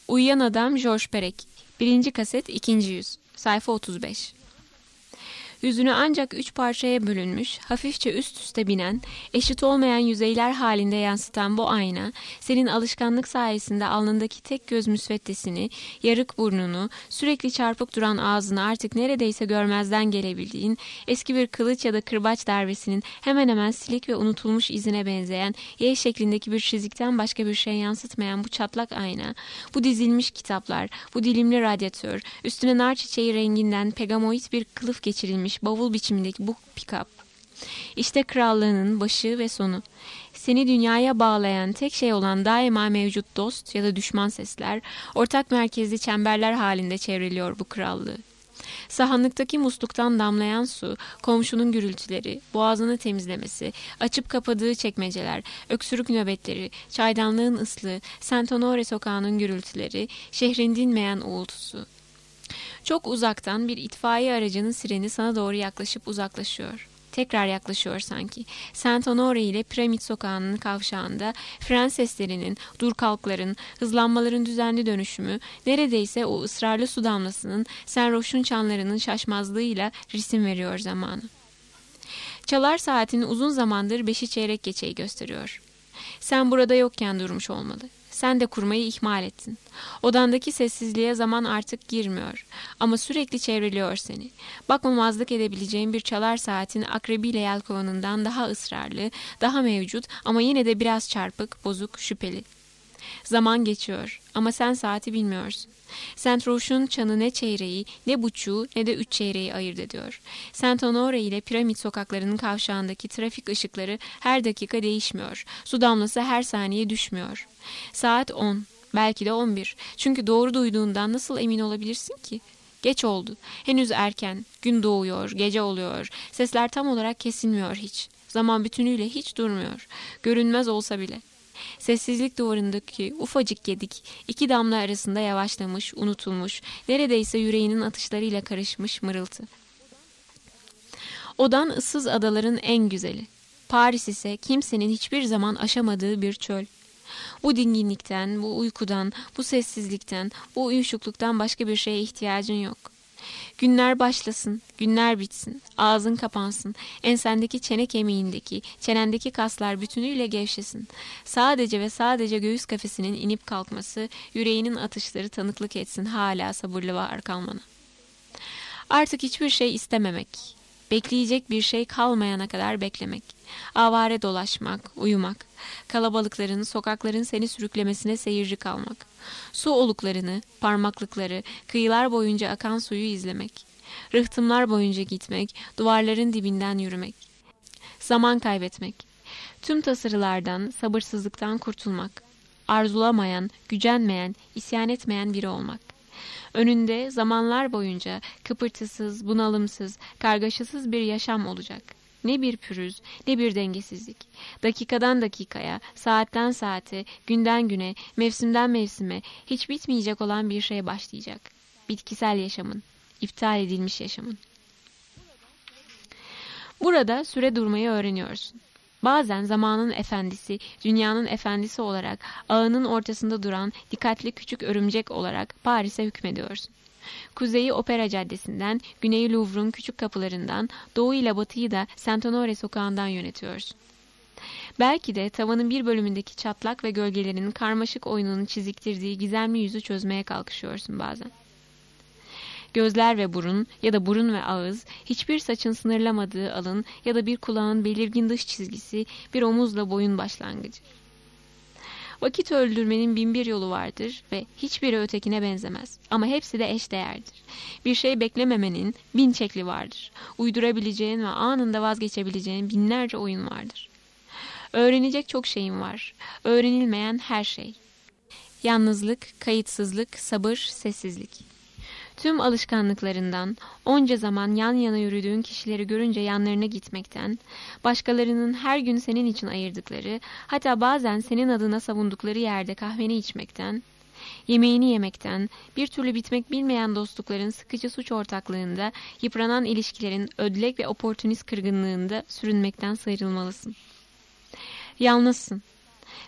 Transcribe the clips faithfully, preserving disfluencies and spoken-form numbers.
Uyuyan Adam George Perec. Birinci kaset ikinci yüz. Sayfa otuz beş. Yüzünü ancak üç parçaya bölünmüş, hafifçe üst üste binen, eşit olmayan yüzeyler halinde yansıtan bu ayna, senin alışkanlık sayesinde alnındaki tek göz müsveddesini, yarık burnunu, sürekli çarpık duran ağzını artık neredeyse görmezden gelebildiğin, eski bir kılıç ya da kırbaç darbesinin hemen hemen silik ve unutulmuş izine benzeyen, Y şeklindeki bir çizikten başka bir şey yansıtmayan bu çatlak ayna, bu dizilmiş kitaplar, bu dilimli radyatör, üstüne nar çiçeği renginden pegamoid bir kılıf geçirilmiş bavul biçimindeki bu pikap. İşte krallığının başı ve sonu. Seni dünyaya bağlayan tek şey olan daima mevcut dost ya da düşman sesler, ortak merkezli çemberler halinde çevriliyor bu krallığı. Sahanlıktaki musluktan damlayan su, komşunun gürültüleri, boğazını temizlemesi, açıp kapadığı çekmeceler, öksürük nöbetleri, çaydanlığın ıslığı, Saint Honore sokağının gürültüleri, şehrin dinmeyen uğultusu. Çok uzaktan bir itfaiye aracının sireni sana doğru yaklaşıp uzaklaşıyor. Tekrar yaklaşıyor sanki. Saint Honore ile Piramit Sokağı'nın kavşağında fren seslerinin, dur kalkların, hızlanmaların düzenli dönüşümü, neredeyse o ısrarlı su damlasının, Saint Roch'un çanlarının şaşmazlığıyla resim veriyor zamanı. Çalar saatin uzun zamandır beşi çeyrek geçeyi gösteriyor. Sen burada yokken durmuş olmalı. Sen de kurmayı ihmal ettin. Odandaki sessizliğe zaman artık girmiyor. Ama sürekli çevriliyor seni. Bakmamazlık edebileceğin bir çalar saatin akrebiyle yelkovanından daha ısrarlı, daha mevcut ama yine de biraz çarpık, bozuk, şüpheli. Zaman geçiyor ama sen saati bilmiyorsun. Saint Roch'un çanı ne çeyreği, ne buçuğu, ne de üç çeyreği ayırt ediyor. Saint Honore ile Piramit sokaklarının kavşağındaki trafik ışıkları her dakika değişmiyor. Su damlası her saniye düşmüyor. Saat on, belki de on bir. Çünkü doğru duyduğundan nasıl emin olabilirsin ki? Geç oldu. Henüz erken. Gün doğuyor, gece oluyor. Sesler tam olarak kesilmiyor hiç. Zaman bütünüyle hiç durmuyor. Görünmez olsa bile. Sessizlik duvarındaki ufacık gedik, iki damla arasında yavaşlamış, unutulmuş, neredeyse yüreğinin atışlarıyla karışmış mırıltı. Odan ıssız adaların en güzeli. Paris ise kimsenin hiçbir zaman aşamadığı bir çöl. Bu dinginlikten, bu uykudan, bu sessizlikten, bu uyuşukluktan başka bir şeye ihtiyacın yok. Günler başlasın, günler bitsin, ağzın kapansın, ensendeki çene kemiğindeki, çenendeki kaslar bütünüyle gevşesin. Sadece ve sadece göğüs kafesinin inip kalkması, yüreğinin atışları tanıklık etsin hala sabırlı var kalmana. Artık hiçbir şey istememek, bekleyecek bir şey kalmayana kadar beklemek, avare dolaşmak, uyumak, kalabalıkların, sokakların seni sürüklemesine seyirci kalmak, su oluklarını, parmaklıkları, kıyılar boyunca akan suyu izlemek, rıhtımlar boyunca gitmek, duvarların dibinden yürümek, zaman kaybetmek, tüm tasarılardan, sabırsızlıktan kurtulmak, arzulamayan, gücenmeyen, isyan etmeyen biri olmak. Önünde zamanlar boyunca kıpırtısız, bunalımsız, kargaşasız bir yaşam olacak. Ne bir pürüz, ne bir dengesizlik. Dakikadan dakikaya, saatten saate, günden güne, mevsimden mevsime hiç bitmeyecek olan bir şey başlayacak. Bitkisel yaşamın, iptal edilmiş yaşamın. Burada süre durmayı öğreniyorsun. Bazen zamanın efendisi, dünyanın efendisi olarak ağının ortasında duran dikkatli küçük örümcek olarak Paris'e hükmediyorsun. Kuzeyi Opera Caddesi'nden, güneyi Louvre'un küçük kapılarından, doğu ile batıyı da Saint Honore sokağından yönetiyorsun. Belki de tavanın bir bölümündeki çatlak ve gölgelerin karmaşık oyununu çiziktirdiği gizemli yüzü çözmeye kalkışıyorsun bazen. Gözler ve burun ya da burun ve ağız, hiçbir saçın sınırlamadığı alın ya da bir kulağın belirgin dış çizgisi, bir omuzla boyun başlangıcı. Vakit öldürmenin bin bir yolu vardır ve hiçbiri ötekine benzemez. Ama hepsi de eşdeğerdir. Bir şey beklememenin bin şekli vardır. Uydurabileceğin ve anında vazgeçebileceğin binlerce oyun vardır. Öğrenecek çok şeyin var. Öğrenilmeyen her şey. Yalnızlık, kayıtsızlık, sabır, sessizlik. Tüm alışkanlıklarından, onca zaman yan yana yürüdüğün kişileri görünce yanlarına gitmekten, başkalarının her gün senin için ayırdıkları, hatta bazen senin adına savundukları yerde kahveni içmekten, yemeğini yemekten, bir türlü bitmek bilmeyen dostlukların sıkıcı suç ortaklığında, yıpranan ilişkilerin ödlek ve oportunist kırgınlığında sürünmekten sıyrılmalısın. Yalnızsın.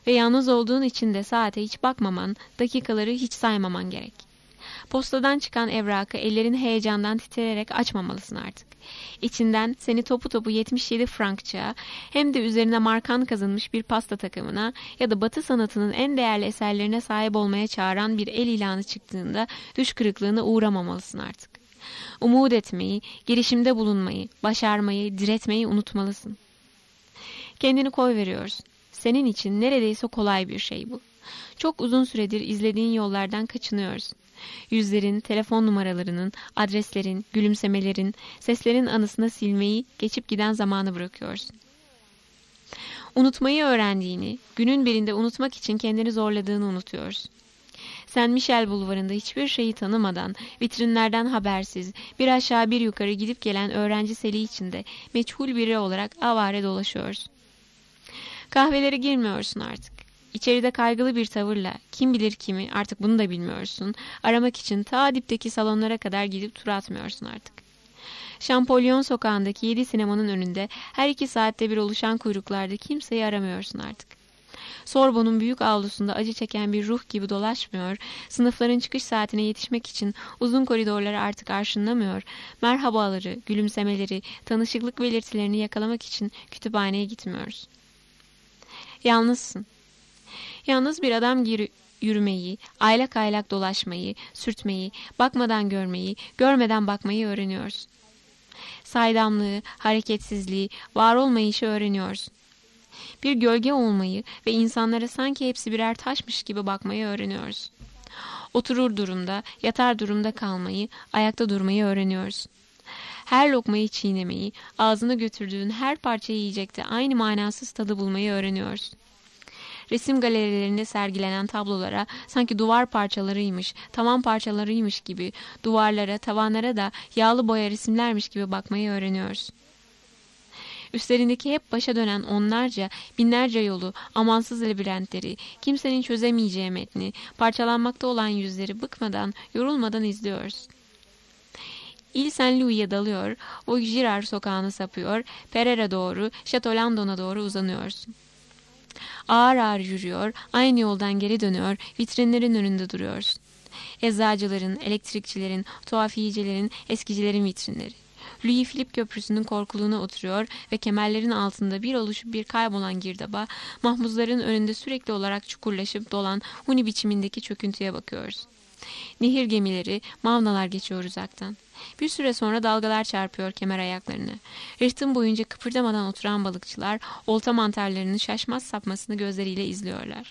Ve yalnız olduğun için de saate hiç bakmaman, dakikaları hiç saymaman gerek. Postadan çıkan evrakı ellerin heyecandan titreyerek açmamalısın artık. İçinden seni topu topu yetmiş yedi frankçıya, hem de üzerine markan kazınmış bir pasta takımına ya da Batı sanatının en değerli eserlerine sahip olmaya çağıran bir el ilanı çıktığında düş kırıklığına uğramamalısın artık. Umut etmeyi, girişimde bulunmayı, başarmayı, diretmeyi unutmalısın. Kendini koyveriyorsun. Senin için neredeyse kolay bir şey bu. Çok uzun süredir izlediğin yollardan kaçınıyorsun. Yüzlerin, telefon numaralarının, adreslerin, gülümsemelerin, seslerin anısına silmeyi, geçip giden zamanı bırakıyorsun. Unutmayı öğrendiğini, günün birinde unutmak için kendini zorladığını unutuyorsun. Sen Michel Bulvarı'nda hiçbir şeyi tanımadan, vitrinlerden habersiz, bir aşağı bir yukarı gidip gelen öğrenci seli içinde meçhul biri olarak avare dolaşıyorsun. Kahvelere girmiyorsun artık. İçeride kaygılı bir tavırla, kim bilir kimi, artık bunu da bilmiyorsun, aramak için ta dipteki salonlara kadar gidip tur atmıyorsun artık. Şampolyon sokağındaki yedi sinemanın önünde her iki saatte bir oluşan kuyruklarda kimseyi aramıyorsun artık. Sorbon'un büyük avlusunda acı çeken bir ruh gibi dolaşmıyor, sınıfların çıkış saatine yetişmek için uzun koridorları artık arşınlamıyor, merhabaları, gülümsemeleri, tanışıklık belirtilerini yakalamak için kütüphaneye gitmiyoruz. Yalnızsın. Yalnız bir adam gir- yürümeyi, aylak aylak dolaşmayı, sürtmeyi, bakmadan görmeyi, görmeden bakmayı öğreniyorsun. Saydamlığı, hareketsizliği, var olmayışı öğreniyorsun. Bir gölge olmayı ve insanlara sanki hepsi birer taşmış gibi bakmayı öğreniyorsun. Oturur durumda, yatar durumda kalmayı, ayakta durmayı öğreniyorsun. Her lokmayı çiğnemeyi, ağzına götürdüğün her parçayı yiyecekte aynı manasız tadı bulmayı öğreniyorsun. Resim galerilerinde sergilenen tablolara sanki duvar parçalarıymış, tavan parçalarıymış gibi, duvarlara, tavanlara da yağlı boya resimlermiş gibi bakmayı öğreniyorsun. Üstlerindeki hep başa dönen onlarca, binlerce yolu, amansız labirentleri, kimsenin çözemeyeceği metni, parçalanmakta olan yüzleri bıkmadan, yorulmadan izliyorsun. İl Saint Louis'e dalıyor, o Girard sokağını sapıyor, Pereira doğru, Chateau Landon'a doğru uzanıyorsun. Ağır ağır yürüyor, aynı yoldan geri dönüyor, vitrinlerin önünde duruyorsun. Eczacıların, elektrikçilerin, tuhafiyecilerin, eskicilerin vitrinleri. Louis Philippe Köprüsü'nün korkuluğuna oturuyor ve kemerlerin altında bir oluşup bir kaybolan girdaba, mahmuzların önünde sürekli olarak çukurlaşıp dolan huni biçimindeki çöküntüye bakıyoruz. Nehir gemileri, mavnalar geçiyor uzaktan. Bir süre sonra dalgalar çarpıyor kemer ayaklarını. Rıhtım boyunca kıpırdamadan oturan balıkçılar, olta mantarlarının şaşmaz sapmasını gözleriyle izliyorlar.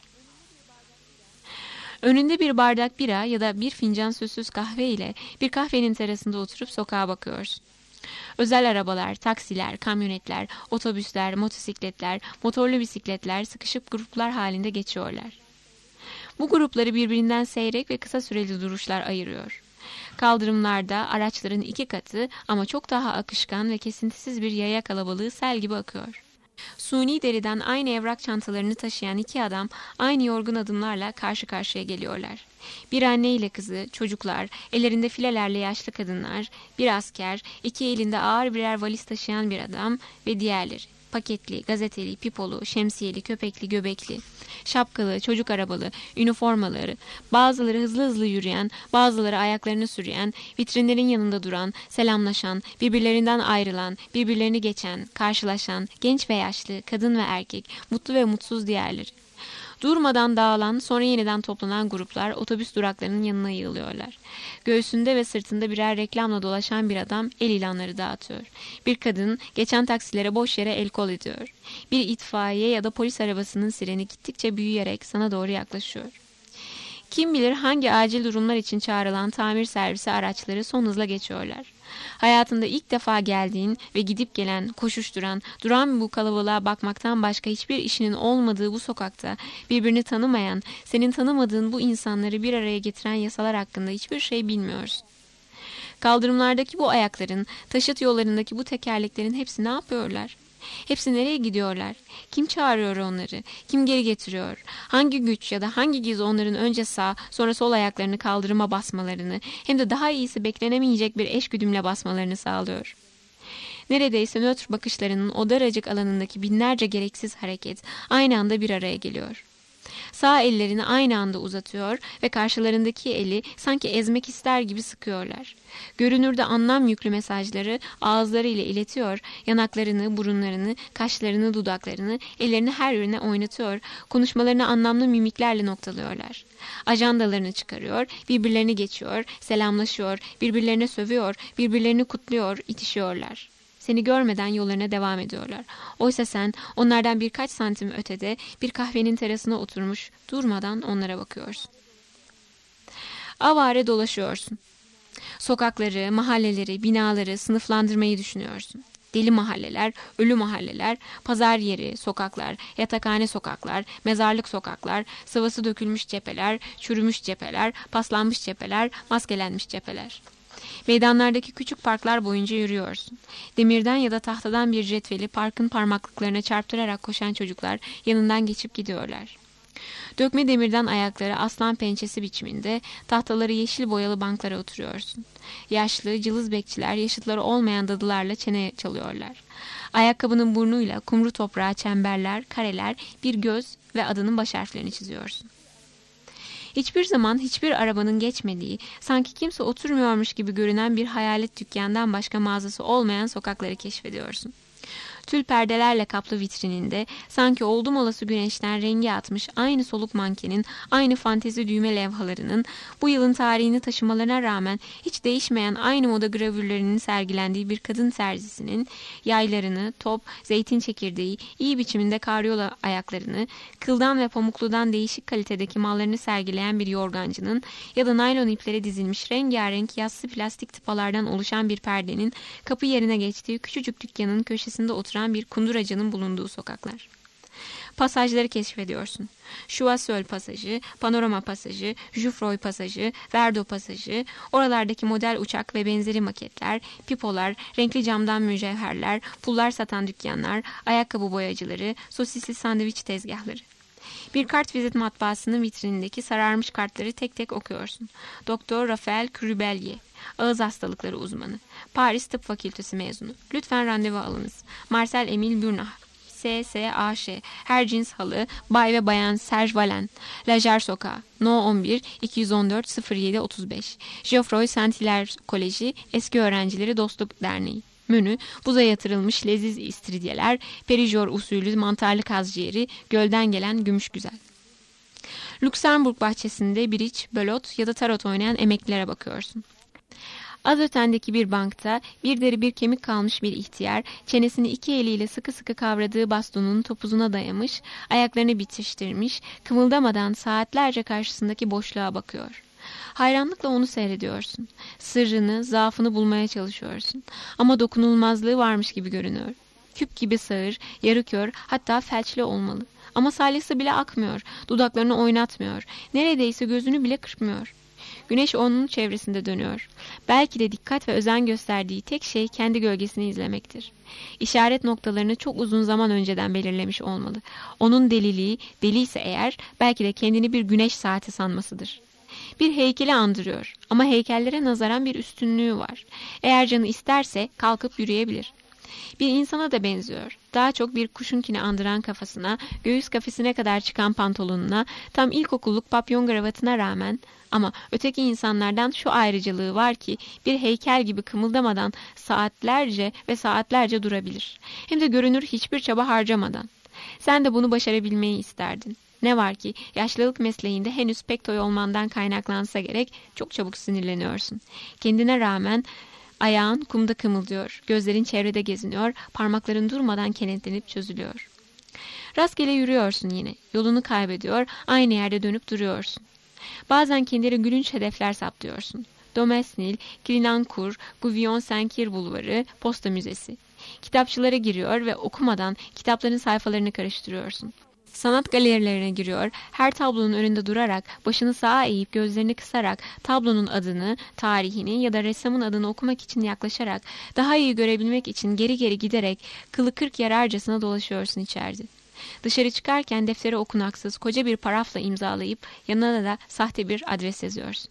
Önünde bir bardak bira ya da bir fincan süssüz kahve ile bir kahvenin terasında oturup sokağa bakıyorsun. Özel arabalar, taksiler, kamyonetler, otobüsler, motosikletler, motorlu bisikletler sıkışıp gruplar halinde geçiyorlar. Bu grupları birbirinden seyrek ve kısa süreli duruşlar ayırıyor. Kaldırımlarda araçların iki katı ama çok daha akışkan ve kesintisiz bir yaya kalabalığı sel gibi akıyor. Suni deriden aynı evrak çantalarını taşıyan iki adam aynı yorgun adımlarla karşı karşıya geliyorlar. Bir anne ile kızı, çocuklar, ellerinde filelerle yaşlı kadınlar, bir asker, iki elinde ağır birer valiz taşıyan bir adam ve diğerleri. Paketli, gazeteli, pipolu, şemsiyeli, köpekli, göbekli, şapkalı, çocuk arabalı, üniformaları, bazıları hızlı hızlı yürüyen, bazıları ayaklarını sürüyen, vitrinlerin yanında duran, selamlaşan, birbirlerinden ayrılan, birbirlerini geçen, karşılaşan, genç ve yaşlı, kadın ve erkek, mutlu ve mutsuz diğerleri. Durmadan dağılan, sonra yeniden toplanan gruplar otobüs duraklarının yanına yığılıyorlar. Göğsünde ve sırtında birer reklamla dolaşan bir adam el ilanları dağıtıyor. Bir kadın geçen taksilere boş yere el kol ediyor. Bir itfaiye ya da polis arabasının sireni gittikçe büyüyerek sana doğru yaklaşıyor. Kim bilir hangi acil durumlar için çağrılan tamir servisi araçları son hızla geçiyorlar. Hayatında ilk defa geldiğin ve gidip gelen, koşuşturan, duran bu kalabalığa bakmaktan başka hiçbir işinin olmadığı bu sokakta birbirini tanımayan, senin tanımadığın bu insanları bir araya getiren yasalar hakkında hiçbir şey bilmiyorsun. Kaldırımlardaki bu ayakların, taşıt yollarındaki bu tekerleklerin hepsi ne yapıyorlar? Hepsi nereye gidiyorlar? Kim çağırıyor onları? Kim geri getiriyor? Hangi güç ya da hangi giz onların önce sağ sonra sol ayaklarını kaldırıma basmalarını hem de daha iyisi beklenemeyecek bir eşgüdümle basmalarını sağlıyor? Neredeyse nötr bakışlarının o daracık alanındaki binlerce gereksiz hareket aynı anda bir araya geliyor. Sağ ellerini aynı anda uzatıyor ve karşılarındaki eli sanki ezmek ister gibi sıkıyorlar. Görünürde anlam yüklü mesajları ağızlarıyla iletiyor, yanaklarını, burunlarını, kaşlarını, dudaklarını, ellerini her yöne oynatıyor, konuşmalarını anlamlı mimiklerle noktalıyorlar. Ajandalarını çıkarıyor, birbirlerini geçiyor, selamlaşıyor, birbirlerine sövüyor, birbirlerini kutluyor, itişiyorlar. Seni görmeden yollarına devam ediyorlar. Oysa sen onlardan birkaç santim ötede bir kahvenin terasına oturmuş durmadan onlara bakıyorsun. Avare dolaşıyorsun. Sokakları, mahalleleri, binaları sınıflandırmayı düşünüyorsun. Deli mahalleler, ölü mahalleler, pazar yeri, sokaklar, yatakhane sokaklar, mezarlık sokaklar, sıvası dökülmüş cepheler, çürümüş cepheler, paslanmış cepheler, maskelenmiş cepheler. Meydanlardaki küçük parklar boyunca yürüyorsun. Demirden ya da tahtadan bir cetveli parkın parmaklıklarına çarptırarak koşan çocuklar yanından geçip gidiyorlar. Dökme demirden ayakları aslan pençesi biçiminde, tahtaları yeşil boyalı banklara oturuyorsun. Yaşlı, cılız bekçiler yaşıtları olmayan dadılarla çene çalıyorlar. Ayakkabının burnuyla kumru toprağa çemberler, kareler, bir göz ve adının baş harflerini çiziyorsun. Hiçbir zaman hiçbir arabanın geçmediği, sanki kimse oturmuyormuş gibi görünen bir hayalet dükkandan başka mağazası olmayan sokakları keşfediyorsun. Tül perdelerle kaplı vitrininde sanki oldum olası güneşten rengi atmış aynı soluk mankenin, aynı fantezi düğme levhalarının, bu yılın tarihini taşımalarına rağmen hiç değişmeyen aynı moda gravürlerinin sergilendiği bir kadın terzisinin, yaylarını, top, zeytin çekirdeği, iyi biçiminde karyola ayaklarını, kıldan ve pamukludan değişik kalitedeki mallarını sergileyen bir yorgancının ya da naylon iplere dizilmiş rengarenk yassı plastik tıpalardan oluşan bir perdenin kapı yerine geçtiği küçücük dükkanın köşesinde oturan bir kunduracının bulunduğu sokaklar. Pasajları keşfediyorsun. Choiseul pasajı, Panorama pasajı, Jouffroy pasajı, Verdot pasajı, oralardaki model uçak ve benzeri maketler, pipolar, renkli camdan mücevherler, pullar satan dükkanlar, ayakkabı boyacıları, sosisli sandviç tezgahları. Bir kart vizit matbaasının vitrinindeki sararmış kartları tek tek okuyorsun. Doktor Raphael Crubelier, ağız hastalıkları uzmanı, Paris Tıp Fakültesi mezunu. Lütfen randevu alınız. Marcel Emile Burnach, S S A Ş, her cins halı, Bay ve Bayan Serge Valen, Lajer Sokağı, No on bir iki yüz on dört sıfır yedi otuz beş, Geoffroy Saint-Hilaire Koleji, Eski Öğrencileri Dostluk Derneği. Menü, buza yatırılmış leziz istiridyeler, Perijor usulü mantarlı kazciğeri, gölden gelen gümüş güzel. Lüksemburg bahçesinde biriç, bölot ya da tarot oynayan emeklilere bakıyorsun. Az ötendeki bir bankta bir deri bir kemik kalmış bir ihtiyar, çenesini iki eliyle sıkı sıkı kavradığı bastonun topuzuna dayamış, ayaklarını bitiştirmiş, kımıldamadan saatlerce karşısındaki boşluğa bakıyor. Hayranlıkla onu seyrediyorsun. Sırrını, zaafını bulmaya çalışıyorsun. Ama dokunulmazlığı varmış gibi görünüyor. Küp gibi sağır, yarı kör, hatta felçli olmalı. Ama salyası bile akmıyor, dudaklarını oynatmıyor, neredeyse gözünü bile kırpmıyor. Güneş onun çevresinde dönüyor. Belki de dikkat ve özen gösterdiği tek şey kendi gölgesini izlemektir. İşaret noktalarını çok uzun zaman önceden belirlemiş olmalı. Onun deliliği, deliyse eğer, belki de kendini bir güneş saati sanmasıdır. Bir heykeli andırıyor ama heykellere nazaran bir üstünlüğü var. Eğer canı isterse kalkıp yürüyebilir. Bir insana da benziyor. Daha çok bir kuşunkini andıran kafasına, göğüs kafesine kadar çıkan pantolonuna, tam ilkokulluk papyon kravatına rağmen, ama öteki insanlardan şu ayrıcalığı var ki bir heykel gibi kımıldamadan saatlerce ve saatlerce durabilir. Hem de görünür hiçbir çaba harcamadan. Sen de bunu başarabilmeyi isterdin. Ne var ki yaşlılık mesleğinde henüz pek toy olmandan kaynaklansa gerek çok çabuk sinirleniyorsun. Kendine rağmen ayağın kumda kımıldıyor, gözlerin çevrede geziniyor, parmakların durmadan kenetlenip çözülüyor. Rastgele yürüyorsun yine, yolunu kaybediyor, aynı yerde dönüp duruyorsun. Bazen kendine gülünç hedefler saptıyorsun. Domesnil, Clignancourt, Gouvion-Saint-Cyr Bulvarı, Posta Müzesi. Kitapçılara giriyor ve okumadan kitapların sayfalarını karıştırıyorsun. Sanat galerilerine giriyor, her tablonun önünde durarak, başını sağa eğip gözlerini kısarak, tablonun adını, tarihini ya da ressamın adını okumak için yaklaşarak, daha iyi görebilmek için geri geri giderek, kılı kırk yararcasına dolaşıyorsun içeride. Dışarı çıkarken defteri okunaksız koca bir parafla imzalayıp yanına da sahte bir adres yazıyorsun.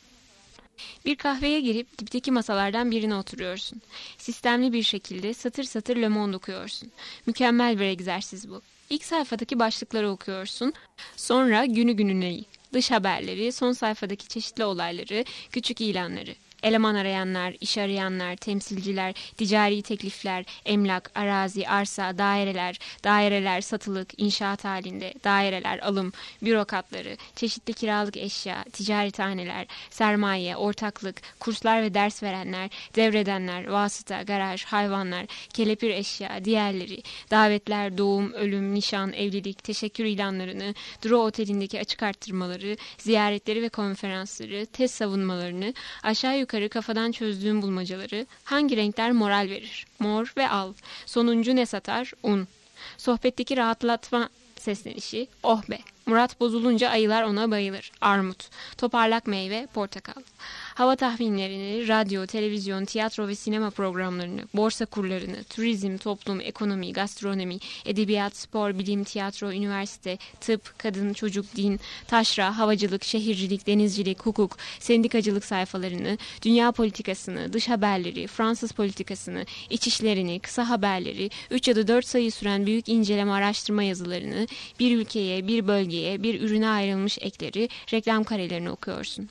Bir kahveye girip dipteki masalardan birine oturuyorsun. Sistemli bir şekilde satır satır Le Monde okuyorsun. Mükemmel bir egzersiz bu. İlk sayfadaki başlıkları okuyorsun. Sonra günü gününeyi, dış haberleri, son sayfadaki çeşitli olayları, küçük ilanları. Eleman arayanlar, iş arayanlar, temsilciler, ticari teklifler, emlak, arazi, arsa, daireler, daireler satılık, inşaat halinde, daireler, alım, bürokratları, çeşitli kiralık eşya, ticarethaneler, sermaye, ortaklık, kurslar ve ders verenler, devredenler, vasıta, garaj, hayvanlar, kelepir eşya, diğerleri, davetler, doğum, ölüm, nişan, evlilik, teşekkür ilanlarını, Duro Oteli'ndeki açık arttırmaları, ziyaretleri ve konferansları, test savunmalarını, aşağı yukarı kafadan çözdüğüm bulmacaları, hangi renkler moral verir? Mor ve al. Sonuncu ne satar? Un. Sohbetteki rahatlatma seslenişi, oh be. Murat bozulunca ayılar ona bayılır. Armut. Toparlak meyve, portakal. Hava tahminlerini, radyo, televizyon, tiyatro ve sinema programlarını, borsa kurlarını, turizm, toplum, ekonomi, gastronomi, edebiyat, spor, bilim, tiyatro, üniversite, tıp, kadın, çocuk, din, taşra, havacılık, şehircilik, denizcilik, hukuk, sendikacılık sayfalarını, dünya politikasını, dış haberleri, Fransız politikasını, iç işlerini, kısa haberleri, üç ya da dört sayı süren büyük inceleme araştırma yazılarını, bir ülkeye, bir bölgeye, bir ürüne ayrılmış ekleri, reklam karelerini okuyorsun.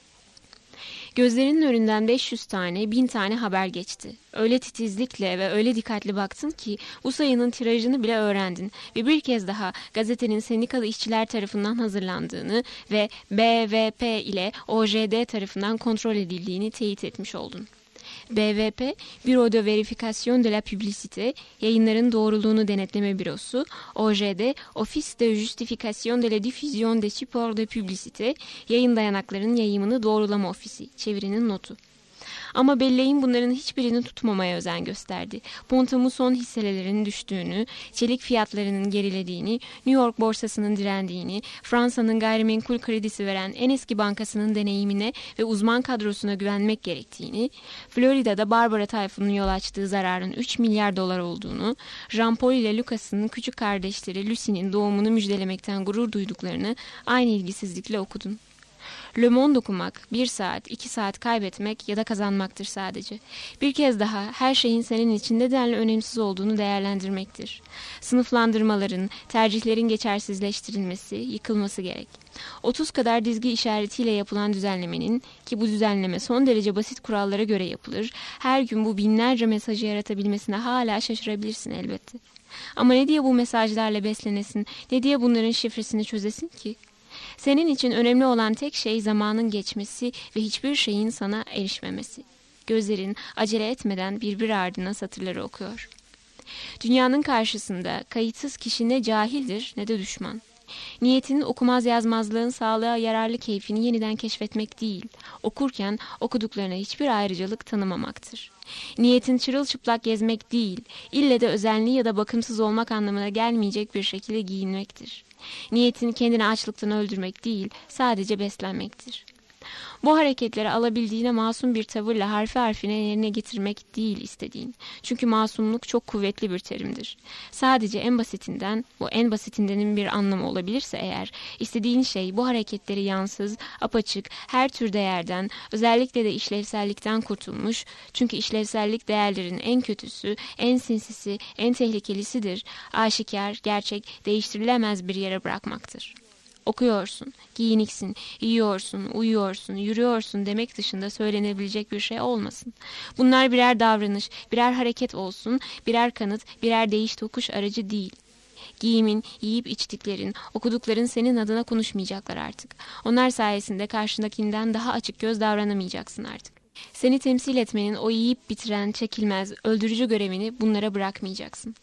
Gözlerinin önünden beş yüz tane, bin tane haber geçti. Öyle titizlikle ve öyle dikkatli baktın ki bu sayının tirajını bile öğrendin ve bir kez daha gazetenin sendikalı işçiler tarafından hazırlandığını ve B V P ile O J D tarafından kontrol edildiğini teyit etmiş oldun. B V P, Bureau de Verification de la Publicité, yayınların doğruluğunu denetleme bürosu, O J D, Office de Justification de la Diffusion des Supports de Publicité, yayın dayanaklarının yayımını doğrulama ofisi, çevirinin notu. Ama belleğin bunların hiçbirini tutmamaya özen gösterdi. Pont-à-Mousson hisselerinin düştüğünü, çelik fiyatlarının gerilediğini, New York borsasının direndiğini, Fransa'nın gayrimenkul kredisi veren en eski bankasının deneyimine ve uzman kadrosuna güvenmek gerektiğini, Florida'da Barbara Tayfun'un yol açtığı zararın üç milyar dolar olduğunu, Jean-Paul ile Lucas'ın küçük kardeşleri Lucy'nin doğumunu müjdelemekten gurur duyduklarını aynı ilgisizlikle okudun. Le Monde okumak, bir saat, iki saat kaybetmek ya da kazanmaktır sadece. Bir kez daha her şeyin senin için nedenle önemsiz olduğunu değerlendirmektir. Sınıflandırmaların, tercihlerin geçersizleştirilmesi, yıkılması gerek. otuz kadar dizgi işaretiyle yapılan düzenlemenin, ki bu düzenleme son derece basit kurallara göre yapılır, her gün bu binlerce mesajı yaratabilmesine hala şaşırabilirsin elbette. Ama ne diye bu mesajlarla beslenesin, ne diye bunların şifresini çözesin ki? Senin için önemli olan tek şey zamanın geçmesi ve hiçbir şeyin sana erişmemesi. Gözlerin acele etmeden birbir ardına satırları okuyor. Dünyanın karşısında kayıtsız kişi ne cahildir ne de düşman. Niyetinin okumaz yazmazlığın sağlığa yararlı keyfini yeniden keşfetmek değil, okurken okuduklarına hiçbir ayrıcalık tanımamaktır. Niyetin çırılçıplak gezmek değil, ille de özenli ya da bakımsız olmak anlamına gelmeyecek bir şekilde giyinmektir. Niyetin kendini açlıktan öldürmek değil, sadece beslenmektir. Bu hareketleri alabildiğine masum bir tavırla harfi harfine yerine getirmek değil istediğin. Çünkü masumluk çok kuvvetli bir terimdir. Sadece en basitinden, bu en basitindenin bir anlamı olabilirse eğer, istediğin şey bu hareketleri yansız, apaçık, her tür değerden, özellikle de işlevsellikten kurtulmuş, çünkü işlevsellik değerlerin en kötüsü, en sinsisi, en tehlikelisidir, aşikar, gerçek, değiştirilemez bir yere bırakmaktır. Okuyorsun, giyiniksin, yiyorsun, uyuyorsun, yürüyorsun demek dışında söylenebilecek bir şey olmasın. Bunlar birer davranış, birer hareket olsun, birer kanıt, birer değiş tokuş aracı değil. Giyimin, yiyip içtiklerin, okudukların senin adına konuşmayacaklar artık. Onlar sayesinde karşındakinden daha açık göz davranamayacaksın artık. Seni temsil etmenin o yiyip bitiren, çekilmez, öldürücü görevini bunlara bırakmayacaksın.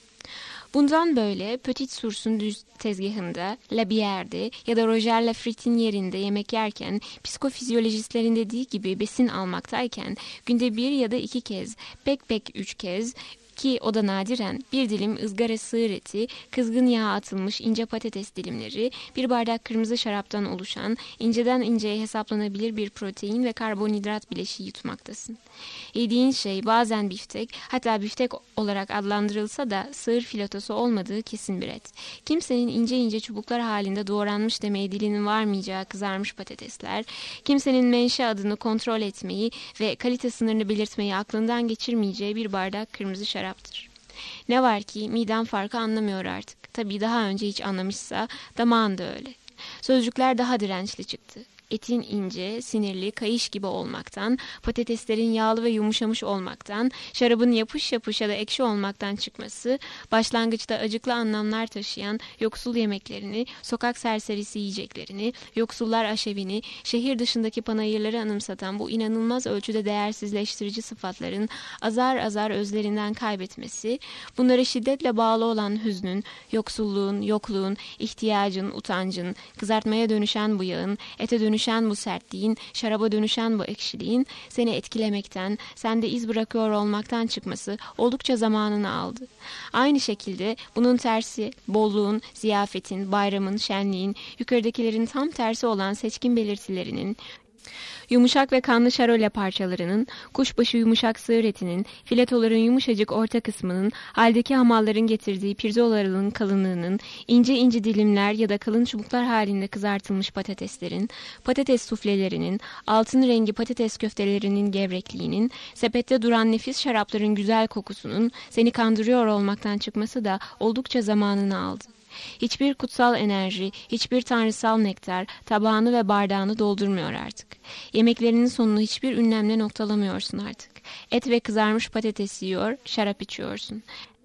Bundan böyle Petit Source'un düz tezgahında, La Bière'de ya da Roger Lafritte'in yerinde yemek yerken, psikofizyolojistlerin dediği gibi besin almaktayken, günde bir ya da iki kez, pek pek üç kez, ki o da nadiren bir dilim ızgara sığır eti, kızgın yağ atılmış ince patates dilimleri, bir bardak kırmızı şaraptan oluşan, inceden inceye hesaplanabilir bir protein ve karbonhidrat bileşiği yutmaktasın. Yediğin şey bazen biftek, hatta biftek olarak adlandırılsa da sığır filatosu olmadığı kesin bir et. Kimsenin ince ince çubuklar halinde doğranmış demeye dilinin varmayacağı kızarmış patatesler, kimsenin menşe adını kontrol etmeyi ve kalite sınırını belirtmeyi aklından geçirmeyeceği bir bardak kırmızı şarap. Ne var ki midem farkı anlamıyor artık. Tabii daha önce hiç anlamışsa damağın da öyle. Sözcükler daha dirençli çıktı. Etin ince, sinirli, kayış gibi olmaktan, patateslerin yağlı ve yumuşamış olmaktan, şarabın yapış yapış ya da ekşi olmaktan çıkması, başlangıçta acıklı anlamlar taşıyan yoksul yemeklerini, sokak serserisi yiyeceklerini, yoksullar aşevini, şehir dışındaki panayırları anımsatan bu inanılmaz ölçüde değersizleştirici sıfatların azar azar özlerinden kaybetmesi, bunlara şiddetle bağlı olan hüznün, yoksulluğun, yokluğun, ihtiyacın, utancın, kızartmaya dönüşen bu yağın, ete dönüşen dönüşen bu sertliğin, şaraba dönüşen bu ekşiliğin seni etkilemekten, sende iz bırakıyor olmaktan çıkması oldukça zamanını aldı. Aynı şekilde bunun tersi, bolluğun, ziyafetin, bayramın, şenliğin, yukarıdakilerin tam tersi olan seçkin belirtilerinin, yumuşak ve kanlı şarole parçalarının, kuşbaşı yumuşak sığır etinin, filetoların yumuşacık orta kısmının, haldeki hamalların getirdiği pirzolaların kalınlığının, ince ince dilimler ya da kalın çubuklar halinde kızartılmış patateslerin, patates suflelerinin, altın rengi patates köftelerinin gevrekliğinin, sepette duran nefis şarapların güzel kokusunun seni kandırıyor olmaktan çıkması da oldukça zamanını aldı. Hiçbir kutsal enerji, hiçbir tanrısal nektar tabağını ve bardağını doldurmuyor artık. Yemeklerinin sonunu hiçbir ünlemle noktalamıyorsun artık. Et ve kızarmış patates yiyor, şarap içiyorsun.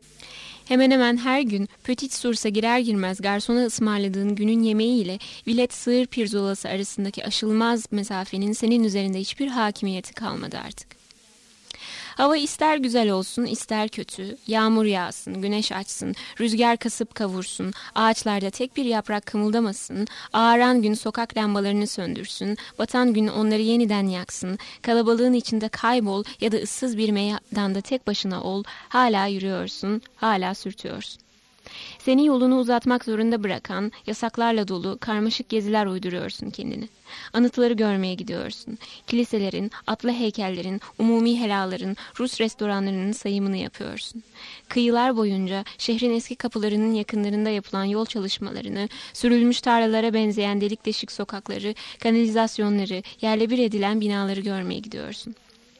Hemen hemen her gün Petit Source'a girer girmez garsona ısmarladığın günün yemeği ile Villet sığır pirzolası arasındaki aşılmaz mesafenin senin üzerinde hiçbir hakimiyeti kalmadı artık. Hava ister güzel olsun, ister kötü, yağmur yağsın, güneş açsın, rüzgar kasıp kavursun, ağaçlarda tek bir yaprak kımıldamasın, ağaran gün sokak lambalarını söndürsün, batan gün onları yeniden yaksın, kalabalığın içinde kaybol ya da ıssız bir meydanda tek başına ol, hala yürüyorsun, hala sürtüyorsun. Seni yolunu uzatmak zorunda bırakan, yasaklarla dolu, karmaşık geziler uyduruyorsun kendini. Anıtları görmeye gidiyorsun. Kiliselerin, atlı heykellerin, umumi helaların, Rus restoranlarının sayımını yapıyorsun. Kıyılar boyunca şehrin eski kapılarının yakınlarında yapılan yol çalışmalarını, sürülmüş tarlalara benzeyen delik deşik sokakları, kanalizasyonları, yerle bir edilen binaları görmeye gidiyorsun.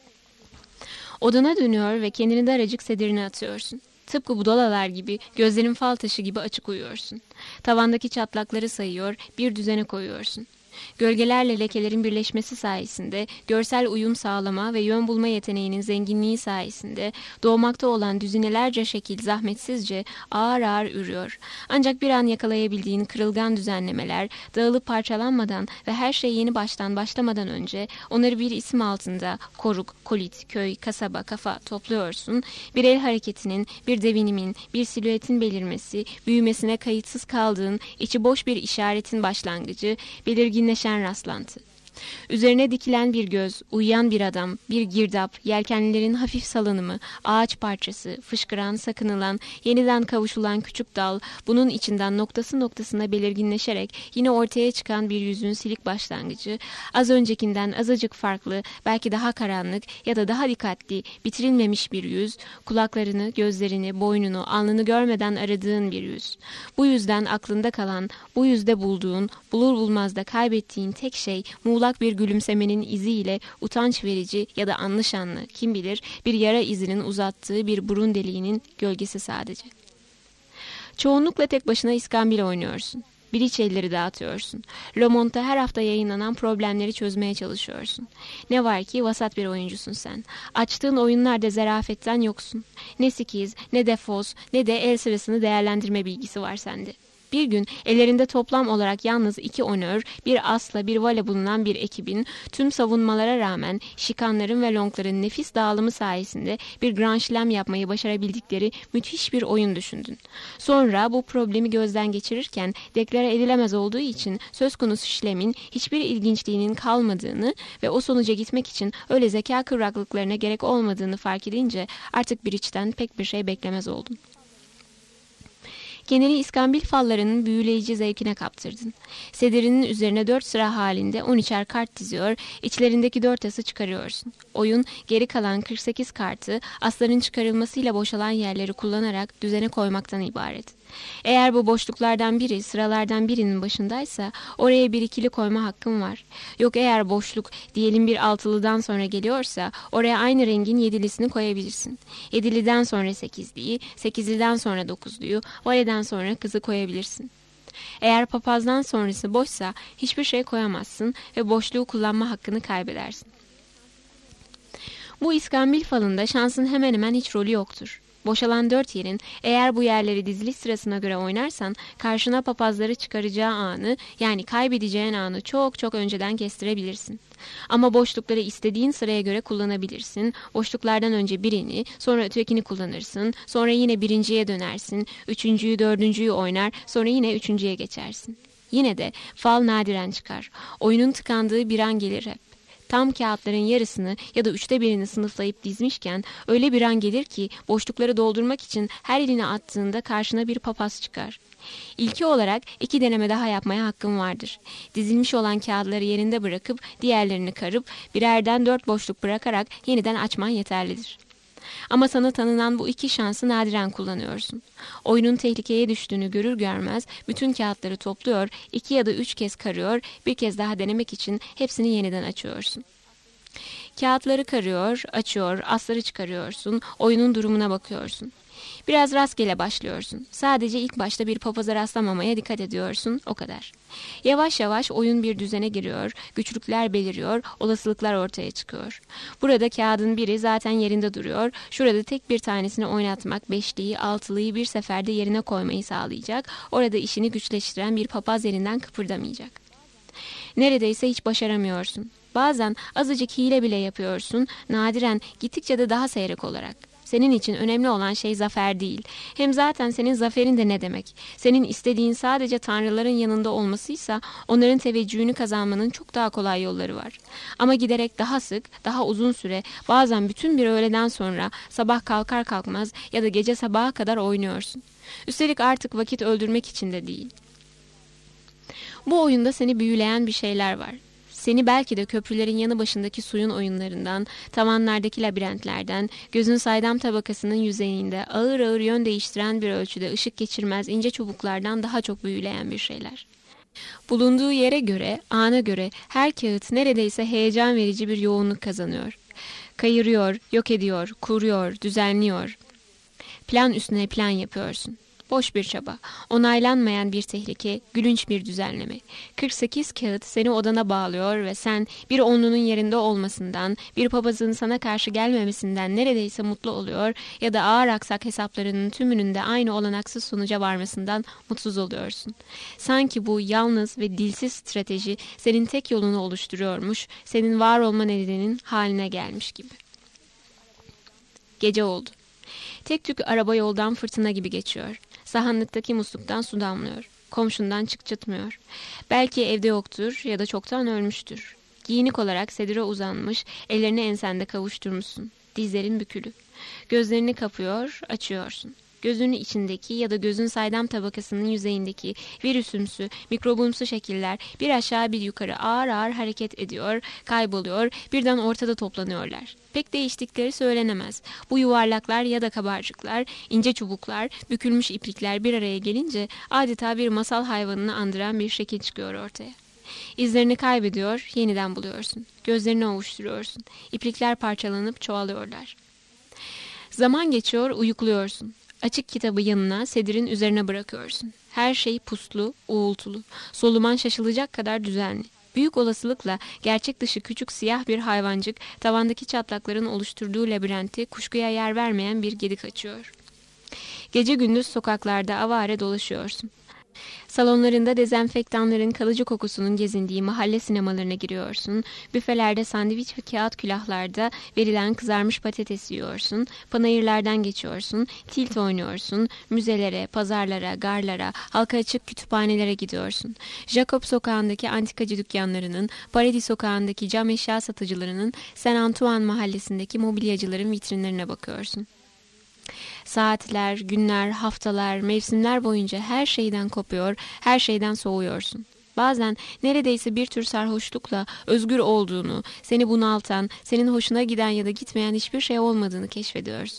Odana dönüyor ve kendini daracık sedirine atıyorsun. Tıpkı budalalar gibi, gözlerin fal taşı gibi açık uyuyorsun. Tavandaki çatlakları sayıyor, bir düzene koyuyorsun. Gölgelerle lekelerin birleşmesi sayesinde, görsel uyum sağlama ve yön bulma yeteneğinin zenginliği sayesinde doğmakta olan düzinelerce şekil zahmetsizce ağır ağır ürüyor. Ancak bir an yakalayabildiğin kırılgan düzenlemeler, dağılıp parçalanmadan ve her şey yeni baştan başlamadan önce onları bir isim altında koruk, kolit, köy, kasaba, kafa topluyorsun. Bir el hareketinin, bir devinimin, bir silüetin belirmesi, büyümesine kayıtsız kaldığın, içi boş bir işaretin başlangıcı, belirgin Neşen rastlantı. Üzerine dikilen bir göz, uyuyan bir adam, bir girdap, yelkenlilerin hafif salınımı, ağaç parçası, fışkıran, sakınılan, yeniden kavuşulan küçük dal, bunun içinden noktası noktasına belirginleşerek yine ortaya çıkan bir yüzün silik başlangıcı, az öncekinden azıcık farklı, belki daha karanlık ya da daha dikkatli, bitirilmemiş bir yüz, kulaklarını, gözlerini, boynunu, alnını görmeden aradığın bir yüz. Bu yüzden aklında kalan, bu yüzde bulduğun, bulur bulmaz da kaybettiğin tek şey, muğlak bir gülümsemenin iziyle utanç verici ya da anlı şanlı, kim bilir bir yara izinin uzattığı bir burun deliğinin gölgesi sadece. Çoğunlukla tek başına iskambil oynuyorsun. Biriç elleri dağıtıyorsun. Le Monde'da her hafta yayınlanan problemleri çözmeye çalışıyorsun. Ne var ki vasat bir oyuncusun sen. Açtığın oyunlarda zarafetten yoksun. Ne skiz, ne defos, ne de el sırasını değerlendirme bilgisi var sende. Bir gün ellerinde toplam olarak yalnız iki onör, bir asla bir vale bulunan bir ekibin tüm savunmalara rağmen şikanların ve longların nefis dağılımı sayesinde bir Grand Slam yapmayı başarabildikleri müthiş bir oyun düşündün. Sonra bu problemi gözden geçirirken deklare edilemez olduğu için söz konusu şlemin hiçbir ilginçliğinin kalmadığını ve o sonuca gitmek için öyle zeka kıvraklıklarına gerek olmadığını fark edince artık bir içten pek bir şey beklemez oldun. Kendini iskambil fallarının büyüleyici zevkine kaptırdın. Sedirinin üzerine dört sıra halinde on üçer kart diziyor, içlerindeki dört ası çıkarıyorsun. Oyun, geri kalan kırk sekiz kartı asların çıkarılmasıyla boşalan yerleri kullanarak düzene koymaktan ibaret. Eğer bu boşluklardan biri sıralardan birinin başındaysa oraya bir ikili koyma hakkın var. Yok eğer boşluk diyelim bir altılıdan sonra geliyorsa oraya aynı rengin yedilisini koyabilirsin. Yediliden sonra sekizliyi, sekizliden sonra dokuzluyu, valeden sonra kızı koyabilirsin. Eğer papazdan sonrası boşsa hiçbir şey koyamazsın ve boşluğu kullanma hakkını kaybedersin. Bu iskambil falında şansın hemen hemen hiç rolü yoktur. Boşalan dört yerin eğer bu yerleri diziliş sırasına göre oynarsan karşına papazları çıkaracağı anı yani kaybedeceğin anı çok çok önceden kestirebilirsin. Ama boşlukları istediğin sıraya göre kullanabilirsin. Boşluklardan önce birini, sonra ötekini kullanırsın. Sonra yine birinciye dönersin. Üçüncüyü, dördüncüyü oynar. Sonra yine üçüncüye geçersin. Yine de fal nadiren çıkar. Oyunun tıkandığı bir an gelir hep. Tam kağıtların yarısını ya da üçte birini sınıflayıp dizmişken öyle bir an gelir ki boşlukları doldurmak için her eline attığında karşına bir papaz çıkar. İlki olarak iki deneme daha yapmaya hakkın vardır. Dizilmiş olan kağıtları yerinde bırakıp diğerlerini karıp birerden dört boşluk bırakarak yeniden açman yeterlidir. Ama sana tanınan bu iki şansı nadiren kullanıyorsun. Oyunun tehlikeye düştüğünü görür görmez bütün kağıtları topluyor, iki ya da üç kez karıyor, bir kez daha denemek için hepsini yeniden açıyorsun. Kağıtları karıyor, açıyor, asları çıkarıyorsun, oyunun durumuna bakıyorsun. Biraz rastgele başlıyorsun. Sadece ilk başta bir papaza rastlamamaya dikkat ediyorsun, o kadar. Yavaş yavaş oyun bir düzene giriyor, güçlükler beliriyor, olasılıklar ortaya çıkıyor. Burada kağıdın biri zaten yerinde duruyor, şurada tek bir tanesini oynatmak beşliyi, altılıyı bir seferde yerine koymayı sağlayacak, orada işini güçleştiren bir papaz yerinden kıpırdamayacak. Neredeyse hiç başaramıyorsun. Bazen azıcık hile bile yapıyorsun, nadiren gittikçe de daha seyrek olarak. Senin için önemli olan şey zafer değil. Hem zaten senin zaferin de ne demek? Senin istediğin sadece tanrıların yanında olmasıysa onların teveccühünü kazanmanın çok daha kolay yolları var. Ama giderek daha sık, daha uzun süre, bazen bütün bir öğleden sonra sabah kalkar kalkmaz ya da gece sabaha kadar oynuyorsun. Üstelik artık vakit öldürmek için de değil. Bu oyunda seni büyüleyen bir şeyler var. Seni belki de köprülerin yanı başındaki suyun oyunlarından, tavanlardaki labirentlerden, gözün saydam tabakasının yüzeyinde ağır ağır yön değiştiren bir ölçüde ışık geçirmez ince çubuklardan daha çok büyüleyen bir şeyler. Bulunduğu yere göre, ana göre her kağıt neredeyse heyecan verici bir yoğunluk kazanıyor. Kayırıyor, yok ediyor, kuruyor, düzenliyor. Plan üstüne plan yapıyorsun. Boş bir çaba, onaylanmayan bir tehlike, gülünç bir düzenleme. kırk sekiz kağıt seni odana bağlıyor ve sen bir onlunun yerinde olmasından, bir papazın sana karşı gelmemesinden neredeyse mutlu oluyor ya da ağır aksak hesaplarının tümünün de aynı olanaksız sonuca varmasından mutsuz oluyorsun. Sanki bu yalnız ve dilsiz strateji senin tek yolunu oluşturuyormuş, senin var olma nedeninin haline gelmiş gibi. Gece oldu. Tek tük araba yoldan fırtına gibi geçiyor. Sahanlıktaki musluktan su damlıyor. Komşundan çıkçıtmıyor. Belki evde yoktur ya da çoktan ölmüştür. Giyinik olarak sedire uzanmış, ellerini ensende kavuşturmuşsun. Dizlerin bükülü. Gözlerini kapıyor, açıyorsun. Gözünün içindeki ya da gözün saydam tabakasının yüzeyindeki virüsümsü, mikrobumsu şekiller bir aşağı bir yukarı ağır ağır hareket ediyor, kayboluyor, birden ortada toplanıyorlar. Pek değiştikleri söylenemez. Bu yuvarlaklar ya da kabarcıklar, ince çubuklar, bükülmüş iplikler bir araya gelince adeta bir masal hayvanını andıran bir şekil çıkıyor ortaya. İzlerini kaybediyor, yeniden buluyorsun. Gözlerini ovuşturuyorsun. İplikler parçalanıp çoğalıyorlar. Zaman geçiyor, uyukluyorsun. Açık kitabı yanına, sedirin üzerine bırakıyorsun. Her şey puslu, uğultulu. Soluman şaşılacak kadar düzenli. Büyük olasılıkla gerçek dışı küçük siyah bir hayvancık, tavandaki çatlakların oluşturduğu labirenti kuşkuya yer vermeyen bir gedik açıyor. Gece gündüz sokaklarda avare dolaşıyorsun. Salonlarında dezenfektanların kalıcı kokusunun gezindiği mahalle sinemalarına giriyorsun. Büfelerde sandviç ve kağıt külahlarda verilen kızarmış patates yiyorsun. Panayırlardan geçiyorsun. Tilt oynuyorsun. Müzelere, pazarlara, garlara, halka açık kütüphanelere gidiyorsun. Jacob sokağındaki antikacı dükkanlarının, Paradis sokağındaki cam eşya satıcılarının, Saint Antoine mahallesindeki mobilyacıların vitrinlerine bakıyorsun. Saatler, günler, haftalar, mevsimler boyunca her şeyden kopuyor, her şeyden soğuyorsun. Bazen neredeyse bir tür sarhoşlukla özgür olduğunu, seni bunaltan, senin hoşuna giden ya da gitmeyen hiçbir şey olmadığını keşfediyorsun.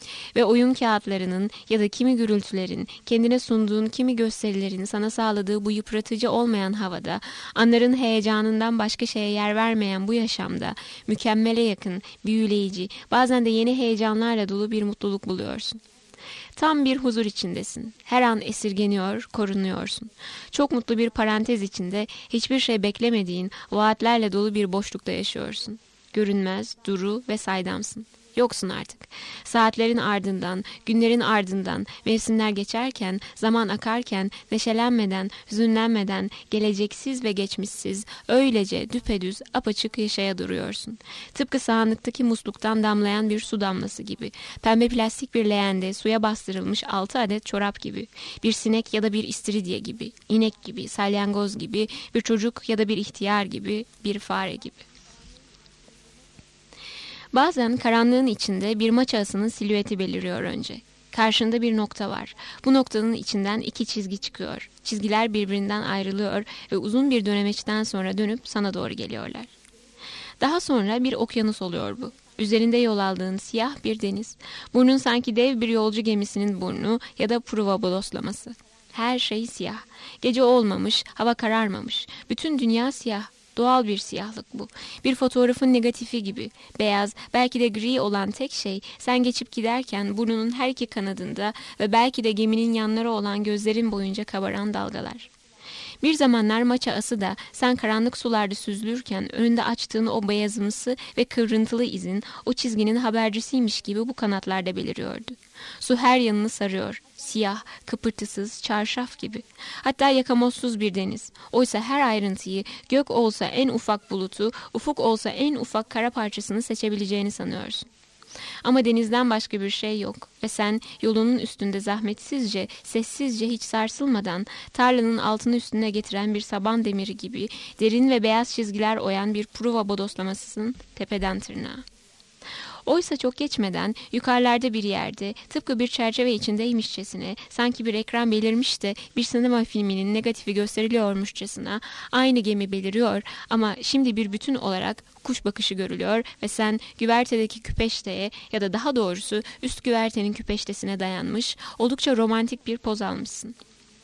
Ve oyun kağıtlarının ya da kimi gürültülerin, kendine sunduğun kimi gösterilerin sana sağladığı bu yıpratıcı olmayan havada, anların heyecanından başka şeye yer vermeyen bu yaşamda, mükemmele yakın, büyüleyici, bazen de yeni heyecanlarla dolu bir mutluluk buluyorsun. Tam bir huzur içindesin. Her an esirgeniyor, korunuyorsun. Çok mutlu bir parantez içinde, hiçbir şey beklemediğin, vaatlerle dolu bir boşlukta yaşıyorsun. Görünmez, duru ve saydamsın. Yoksun artık. Saatlerin ardından, günlerin ardından, mevsimler geçerken, zaman akarken, neşelenmeden, hüzünlenmeden, geleceksiz ve geçmişsiz, öylece düpedüz, apaçık yaşaya duruyorsun. Tıpkı sahanlıktaki musluktan damlayan bir su damlası gibi, pembe plastik bir leğende suya bastırılmış altı adet çorap gibi, bir sinek ya da bir istiridye gibi, inek gibi, salyangoz gibi, bir çocuk ya da bir ihtiyar gibi, bir fare gibi. Bazen karanlığın içinde bir maç ağasının silüeti beliriyor önce. Karşında bir nokta var. Bu noktanın içinden iki çizgi çıkıyor. Çizgiler birbirinden ayrılıyor ve uzun bir dönemeçten sonra dönüp sana doğru geliyorlar. Daha sonra bir okyanus oluyor bu. Üzerinde yol aldığın siyah bir deniz. Burnun sanki dev bir yolcu gemisinin burnu ya da pruva bodoslaması. Her şey siyah. Gece olmamış, hava kararmamış. Bütün dünya siyah. Doğal bir siyahlık bu. Bir fotoğrafın negatifi gibi. Beyaz, belki de gri olan tek şey sen geçip giderken burnunun her iki kanadında ve belki de geminin yanları olan gözlerin boyunca kabaran dalgalar. Bir zamanlar maç ağası da sen karanlık sularda süzülürken önünde açtığın o beyazımsı ve kıvrıntılı izin o çizginin habercisiymiş gibi bu kanatlarda beliriyordu. Su her yanını sarıyor. Siyah, kıpırtısız, çarşaf gibi. Hatta yakamozsuz bir deniz. Oysa her ayrıntıyı, gök olsa en ufak bulutu, ufuk olsa en ufak kara parçasını seçebileceğini sanıyorsun. Ama denizden başka bir şey yok ve sen yolunun üstünde zahmetsizce, sessizce hiç sarsılmadan tarlanın altını üstüne getiren bir saban demiri gibi derin ve beyaz çizgiler oyan bir pruva bodoslamasısın tepeden tırnağa. Oysa çok geçmeden yukarılarda bir yerde tıpkı bir çerçeve içindeymişçesine sanki bir ekran belirmiş de bir sinema filminin negatifi gösteriliyormuşçasına aynı gemi beliriyor ama şimdi bir bütün olarak kuş bakışı görülüyor ve sen güvertedeki küpeşteye ya da daha doğrusu üst güvertenin küpeştesine dayanmış oldukça romantik bir poz almışsın.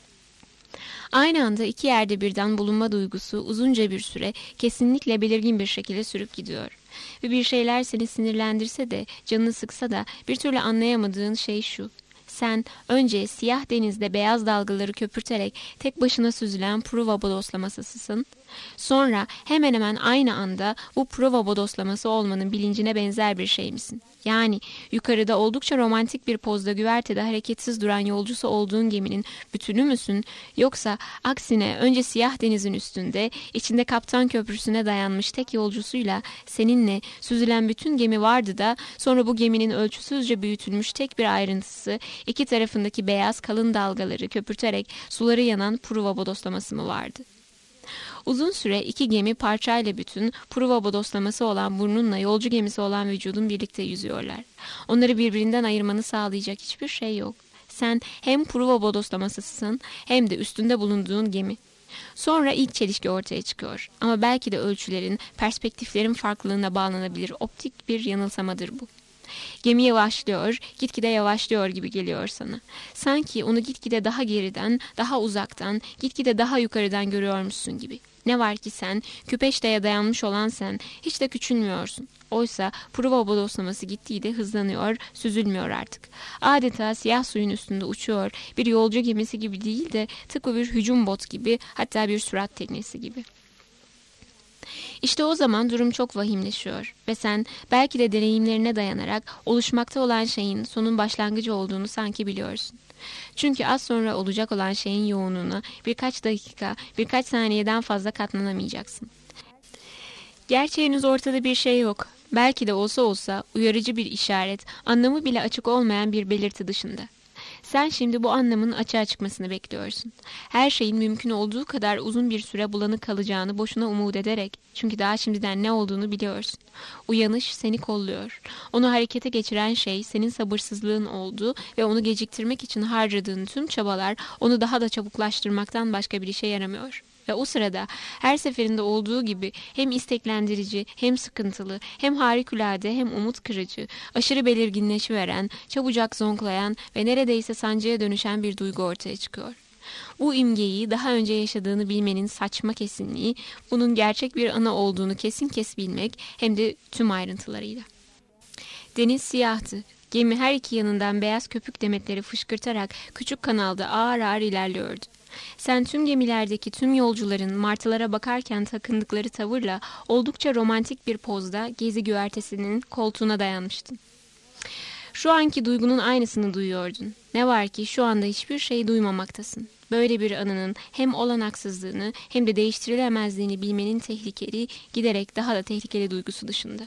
Aynı anda iki yerde birden bulunma duygusu uzunca bir süre kesinlikle belirgin bir şekilde sürüp gidiyor. Ve bir şeyler seni sinirlendirse de, canını sıksa da bir türlü anlayamadığın şey şu. Sen önce siyah denizde beyaz dalgaları köpürterek tek başına süzülen pruva bodoslamasısın. Sonra hemen hemen aynı anda bu pruva bodoslaması olmanın bilincine benzer bir şey misin? Yani yukarıda oldukça romantik bir pozda güvertede hareketsiz duran yolcusu olduğun geminin bütünü müsün? Yoksa aksine önce siyah denizin üstünde, içinde kaptan köprüsüne dayanmış tek yolcusuyla seninle süzülen bütün gemi vardı da sonra bu geminin ölçüsüzce büyütülmüş tek bir ayrıntısı iki tarafındaki beyaz kalın dalgaları köpürterek suları yanan pruva bodoslaması mı vardı? Uzun süre iki gemi parçayla bütün, pruva bodoslaması olan burnunla yolcu gemisi olan vücudun birlikte yüzüyorlar. Onları birbirinden ayırmanı sağlayacak hiçbir şey yok. Sen hem pruva bodoslamasısın hem de üstünde bulunduğun gemi. Sonra ilk çelişki ortaya çıkıyor. Ama belki de ölçülerin, perspektiflerin farklılığına bağlanabilir optik bir yanılsamadır bu. Gemi yavaşlıyor, gitgide yavaşlıyor gibi geliyor sana. Sanki onu gitgide daha geriden, daha uzaktan, gitgide daha yukarıdan görüyormuşsun gibi. Ne var ki sen, küpeşteye dayanmış olan sen, hiç de küçülmüyorsun. Oysa pruva bodoslaması gitgide hızlanıyor, süzülmüyor artık. Adeta siyah suyun üstünde uçuyor, bir yolcu gemisi gibi değil de tıpkı bir hücum bot gibi, hatta bir sürat teknesi gibi. İşte o zaman durum çok vahimleşiyor ve sen belki de deneyimlerine dayanarak oluşmakta olan şeyin sonun başlangıcı olduğunu sanki biliyorsun. Çünkü az sonra olacak olan şeyin yoğunluğuna birkaç dakika, birkaç saniyeden fazla katlanamayacaksın. Gerçi henüz ortada bir şey yok. Belki de olsa olsa uyarıcı bir işaret, anlamı bile açık olmayan bir belirti dışında. Sen şimdi bu anlamın açığa çıkmasını bekliyorsun. Her şeyin mümkün olduğu kadar uzun bir süre bulanık kalacağını boşuna umut ederek. Çünkü daha şimdiden ne olduğunu biliyorsun. Uyanış seni kolluyor. Onu harekete geçiren şey senin sabırsızlığın oldu ve onu geciktirmek için harcadığın tüm çabalar onu daha da çabuklaştırmaktan başka bir işe yaramıyor. Ve o sırada her seferinde olduğu gibi hem isteklendirici, hem sıkıntılı, hem harikulade, hem umut kırıcı, aşırı belirginleşiveren, çabucak zonklayan ve neredeyse sancıya dönüşen bir duygu ortaya çıkıyor. Bu imgeyi daha önce yaşadığını bilmenin saçma kesinliği, bunun gerçek bir ana olduğunu kesin kes bilmek hem de tüm ayrıntılarıyla. Deniz siyahtı. Gemi her iki yanından beyaz köpük demetleri fışkırtarak küçük kanalda ağır ağır ilerliyordu. Sen tüm gemilerdeki tüm yolcuların martılara bakarken takındıkları tavırla oldukça romantik bir pozda gezi güvertesinin koltuğuna dayanmıştın. Şu anki duygunun aynısını duyuyordun. Ne var ki şu anda hiçbir şey duymamaktasın. Böyle bir anının hem olanaksızlığını hem de değiştirilemezliğini bilmenin tehlikeli, giderek daha da tehlikeli duygusu dışında.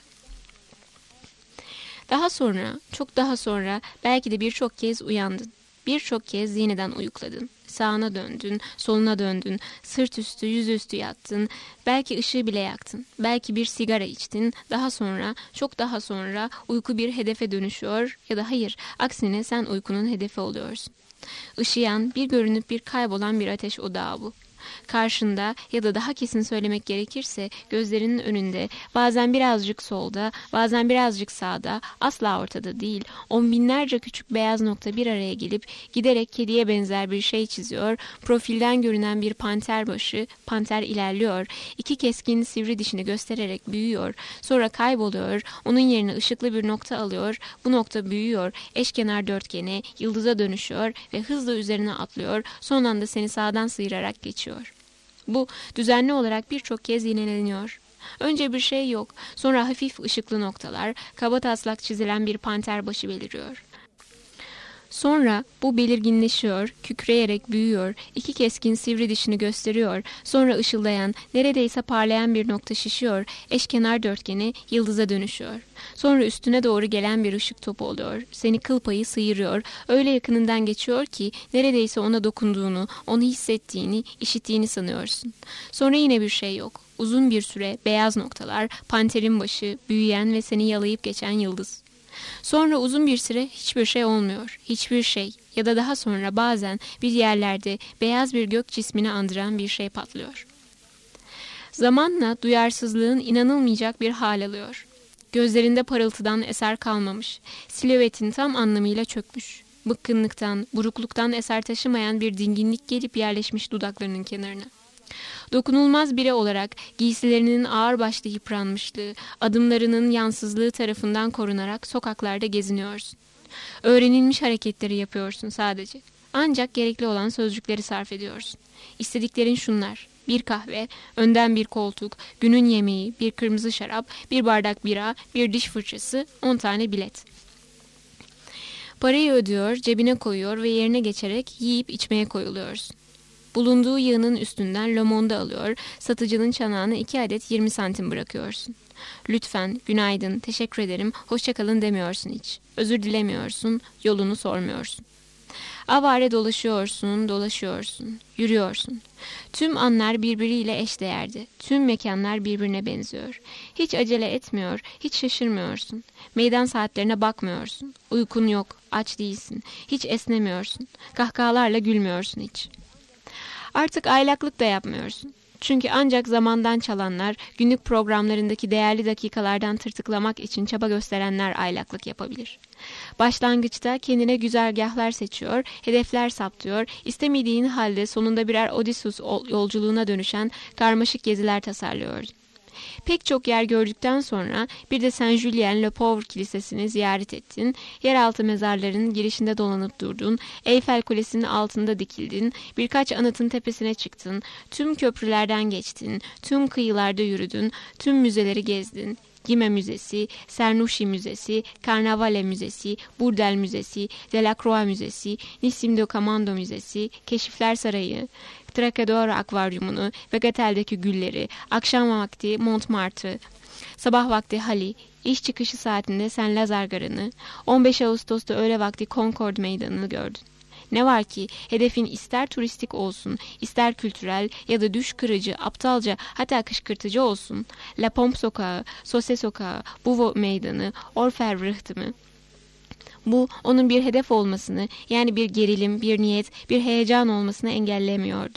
Daha sonra, çok daha sonra belki de birçok kez uyandın. Birçok kez yeniden uyukladın. Sağına döndün, soluna döndün, sırt üstü, yüzüstü yattın. Belki ışığı bile yaktın. Belki bir sigara içtin. Daha sonra, çok daha sonra uyku bir hedefe dönüşüyor ya da hayır, aksine sen uykunun hedefi oluyorsun. Işıyan, bir görünüp bir kaybolan bir ateş odağı bu. Karşında ya da daha kesin söylemek gerekirse gözlerinin önünde, bazen birazcık solda, bazen birazcık sağda, asla ortada değil, on binlerce küçük beyaz nokta bir araya gelip giderek kediye benzer bir şey çiziyor, profilden görünen bir panter başı, panter ilerliyor, iki keskin sivri dişini göstererek büyüyor, sonra kayboluyor, onun yerine ışıklı bir nokta alıyor, bu nokta büyüyor, eşkenar dörtgene, yıldıza dönüşüyor ve hızla üzerine atlıyor, son anda seni sağdan sıyırarak geçiyor. Bu düzenli olarak birçok kez yineleniyor. Önce bir şey yok, sonra hafif ışıklı noktalar, kabataslak çizilen bir panter başı beliriyor. Sonra bu belirginleşiyor, kükreyerek büyüyor, iki keskin sivri dişini gösteriyor, sonra ışıldayan, neredeyse parlayan bir nokta şişiyor, eşkenar dörtgeni yıldıza dönüşüyor. Sonra üstüne doğru gelen bir ışık topu oluyor, seni kıl payı sıyırıyor, öyle yakınından geçiyor ki neredeyse ona dokunduğunu, onu hissettiğini, işittiğini sanıyorsun. Sonra yine bir şey yok, uzun bir süre beyaz noktalar, panterin başı, büyüyen ve seni yalayıp geçen yıldız. Sonra uzun bir süre hiçbir şey olmuyor, hiçbir şey ya da daha sonra bazen bir yerlerde beyaz bir gök cismini andıran bir şey patlıyor. Zamanla duyarsızlığın inanılmayacak bir hal alıyor. Gözlerinde parıltıdan eser kalmamış, silüetin tam anlamıyla çökmüş. Bıkkınlıktan, burukluktan eser taşımayan bir dinginlik gelip yerleşmiş dudaklarının kenarına. Dokunulmaz biri olarak giysilerinin ağırbaşlı yıpranmışlığı, adımlarının yansızlığı tarafından korunarak sokaklarda geziniyorsun. Öğrenilmiş hareketleri yapıyorsun sadece. Ancak gerekli olan sözcükleri sarf ediyorsun. İstediklerin şunlar: bir kahve, önden bir koltuk, günün yemeği, bir kırmızı şarap, bir bardak bira, bir diş fırçası, on tane bilet. Parayı ödüyor, cebine koyuyor ve yerine geçerek yiyip içmeye koyuluyorsun. Bulunduğu yığının üstünden lomonda alıyor, satıcının çanağına iki adet yirmi santim bırakıyorsun. Lütfen, günaydın, teşekkür ederim, hoşça kalın demiyorsun hiç. Özür dilemiyorsun, yolunu sormuyorsun. Avare dolaşıyorsun, dolaşıyorsun, yürüyorsun. Tüm anlar birbiriyle eşdeğerdi. Tüm mekanlar birbirine benziyor. Hiç acele etmiyor, hiç şaşırmıyorsun. Meydan saatlerine bakmıyorsun. Uykun yok, aç değilsin. Hiç esnemiyorsun. Kahkahalarla gülmüyorsun hiç. Artık aylaklık da yapmıyorsun. Çünkü ancak zamandan çalanlar, günlük programlarındaki değerli dakikalardan tırtıklamak için çaba gösterenler aylaklık yapabilir. Başlangıçta kendine güzergahlar seçiyor, hedefler saptıyor, istemediğin halde sonunda birer Odysseus yolculuğuna dönüşen karmaşık geziler tasarlıyordun. Pek çok yer gördükten sonra bir de Saint Julien Le Pauvre Kilisesi'ni ziyaret ettin, yeraltı mezarlarının girişinde dolanıp durdun, Eyfel Kulesi'nin altında dikildin, birkaç anıtın tepesine çıktın, tüm köprülerden geçtin, tüm kıyılarda yürüdün, tüm müzeleri gezdin. Gime Müzesi, Cernuschi Müzesi, Carnavale Müzesi, Burdel Müzesi, Delacroix Müzesi, Nissim de Comando Müzesi, Keşifler Sarayı, Trocadero Akvaryumunu, Vegatel'deki gülleri, akşam vakti Montmartre, sabah vakti Hali, iş çıkışı saatinde Saint Lazare Garı'nı, on beş Ağustos'ta öğle vakti Concord Meydanı'nı gördün. Ne var ki hedefin ister turistik olsun, ister kültürel ya da düş kırıcı, aptalca hatta kışkırtıcı olsun, La Pompe Sokağı, Saussure Sokağı, Beauvau Meydanı, Orfèvre Rıhtımı. Bu onun bir hedef olmasını, yani bir gerilim, bir niyet, bir heyecan olmasını engellemiyordu.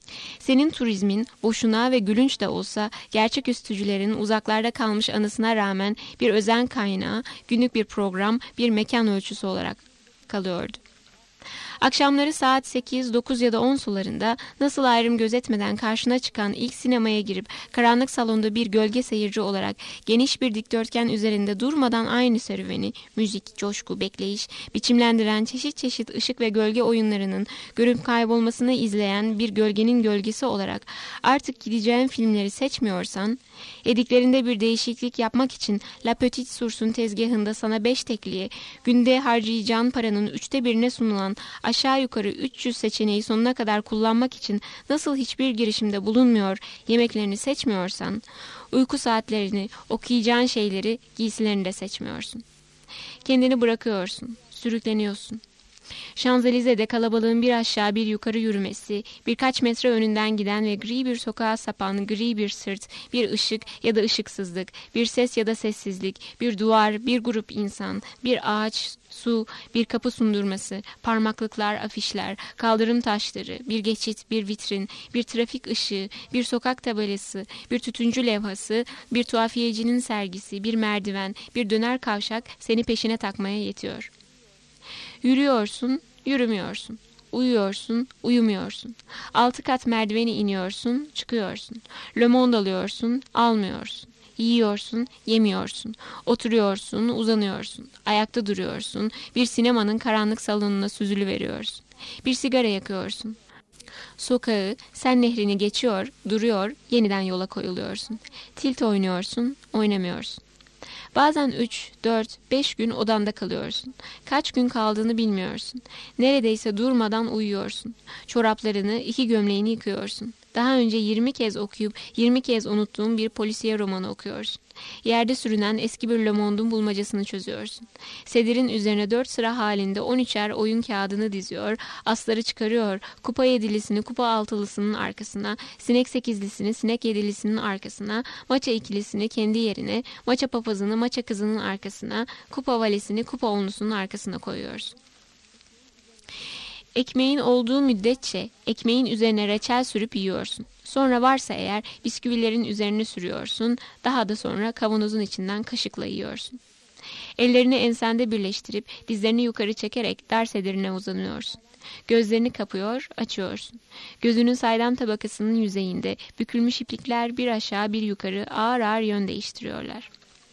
Senin turizmin boşuna ve gülünç de olsa gerçeküstücülerin uzaklarda kalmış anısına rağmen bir özen kaynağı, günlük bir program, bir mekan ölçüsü olarak kalıyordu. Akşamları saat sekiz, dokuz ya da on sularında nasıl ayrım gözetmeden karşına çıkan ilk sinemaya girip karanlık salonda bir gölge seyirci olarak geniş bir dikdörtgen üzerinde durmadan aynı serüveni, müzik, coşku, bekleyiş, biçimlendiren çeşit çeşit ışık ve gölge oyunlarının görüp kaybolmasını izleyen bir gölgenin gölgesi olarak artık gideceğin filmleri seçmiyorsan, yediklerinde bir değişiklik yapmak için La Petite Source'un tezgahında sana beş tekliye, günde harcayacağın paranın üçte birine sunulan aşağı yukarı üç yüz seçeneği sonuna kadar kullanmak için nasıl hiçbir girişimde bulunmuyor, yemeklerini seçmiyorsan, uyku saatlerini, okuyacağın şeyleri, giysilerini de seçmiyorsun. Kendini bırakıyorsun, sürükleniyorsun. Şanzelize'de kalabalığın bir aşağı bir yukarı yürümesi, birkaç metre önünden giden ve gri bir sokağa sapan gri bir sırt, bir ışık ya da ışıksızlık, bir ses ya da sessizlik, bir duvar, bir grup insan, bir ağaç, su, bir kapı sundurması, parmaklıklar, afişler, kaldırım taşları, bir geçit, bir vitrin, bir trafik ışığı, bir sokak tabelası, bir tütüncü levhası, bir tuhafiyecinin sergisi, bir merdiven, bir döner kavşak seni peşine takmaya yetiyor. Yürüyorsun, yürümüyorsun. Uyuyorsun, uyumuyorsun. Altı kat merdiveni iniyorsun, çıkıyorsun. Le Monde alıyorsun, almıyorsun. Yiyorsun, yemiyorsun. Oturuyorsun, uzanıyorsun. Ayakta duruyorsun. Bir sinemanın karanlık salonuna süzülüveriyorsun. Bir sigara yakıyorsun. Sokağı, sen nehrini geçiyor, duruyor, yeniden yola koyuluyorsun. Tilt oynuyorsun, oynamıyorsun. Bazen üç, dört, beş gün odanda kalıyorsun. Kaç gün kaldığını bilmiyorsun. Neredeyse durmadan uyuyorsun. Çoraplarını, iki gömleğini yıkıyorsun. Daha önce yirmi kez okuyup yirmi kez unuttuğun bir polisiye romanı okuyorsun. Yerde sürünen eski bir Le Monde'un bulmacasını çözüyorsun. Sedirin üzerine dört sıra halinde on üçer oyun kağıdını diziyor, asları çıkarıyor, kupa yedilisini kupa altılısının arkasına, sinek sekizlisini sinek yedilisinin arkasına, maça ikilisini kendi yerine, maça papazını maça kızının arkasına, kupa valesini kupa onlusunun arkasına koyuyorsun. Ekmeğin olduğu müddetçe ekmeğin üzerine reçel sürüp yiyorsun. Sonra varsa eğer bisküvilerin üzerine sürüyorsun, daha da sonra kavanozun içinden kaşıkla yiyorsun. Ellerini ensende birleştirip dizlerini yukarı çekerek dar sedirine uzanıyorsun. Gözlerini kapıyor, açıyorsun. Gözünün saydam tabakasının yüzeyinde bükülmüş iplikler bir aşağı bir yukarı ağır ağır yön değiştiriyorlar.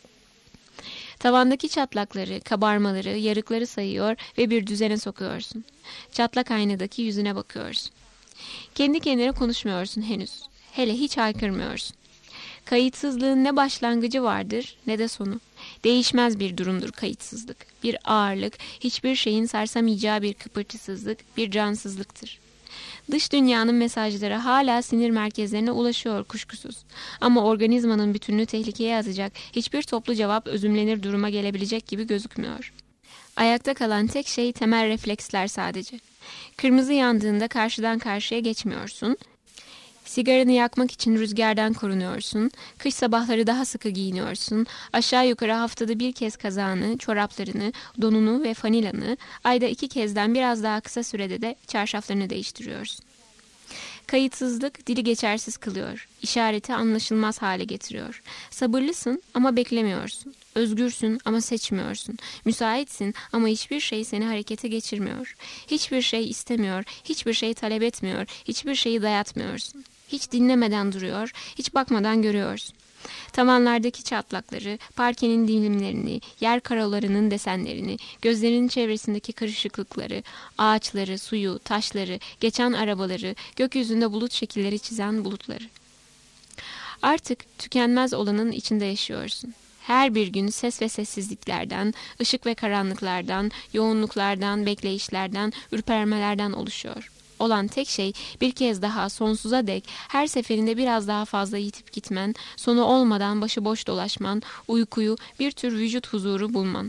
Tavandaki çatlakları, kabarmaları, yarıkları sayıyor ve bir düzene sokuyorsun. Çatlak aynadaki yüzüne bakıyorsun. Kendi kendine konuşmuyorsun henüz. Hele hiç haykırmıyorsun. Kayıtsızlığın ne başlangıcı vardır ne de sonu. Değişmez bir durumdur kayıtsızlık. Bir ağırlık, hiçbir şeyin sarsamayacağı bir kıpırtısızlık, bir cansızlıktır. Dış dünyanın mesajları hala sinir merkezlerine ulaşıyor kuşkusuz. Ama organizmanın bütününü tehlikeye atacak hiçbir toplu cevap özümlenir duruma gelebilecek gibi gözükmüyor. Ayakta kalan tek şey temel refleksler sadece. Kırmızı yandığında karşıdan karşıya geçmiyorsun. Sigaranı yakmak için rüzgardan korunuyorsun. Kış sabahları daha sıkı giyiniyorsun. Aşağı yukarı haftada bir kez kazağını, çoraplarını, donunu ve fanilanı, ayda iki kezden biraz daha kısa sürede de çarşaflarını değiştiriyorsun. Kayıtsızlık dili geçersiz kılıyor. İşareti anlaşılmaz hale getiriyor. Sabırlısın ama beklemiyorsun. Özgürsün ama seçmiyorsun. Müsaitsin ama hiçbir şey seni harekete geçirmiyor. Hiçbir şey istemiyor, hiçbir şey talep etmiyor, hiçbir şeyi dayatmıyorsun. Hiç dinlemeden duruyor, hiç bakmadan görüyorsun. Tavanlardaki çatlakları, parkenin dilimlerini, yer karalarının desenlerini, gözlerinin çevresindeki karışıklıkları, ağaçları, suyu, taşları, geçen arabaları, gökyüzünde bulut şekilleri çizen bulutları. Artık tükenmez olanın içinde yaşıyorsun. Her bir gün ses ve sessizliklerden, ışık ve karanlıklardan, yoğunluklardan, bekleyişlerden, ürpermelerden oluşuyor. Olan tek şey bir kez daha sonsuza dek her seferinde biraz daha fazla yitip gitmen, sonu olmadan başıboş dolaşman, uykuyu, bir tür vücut huzuru bulman.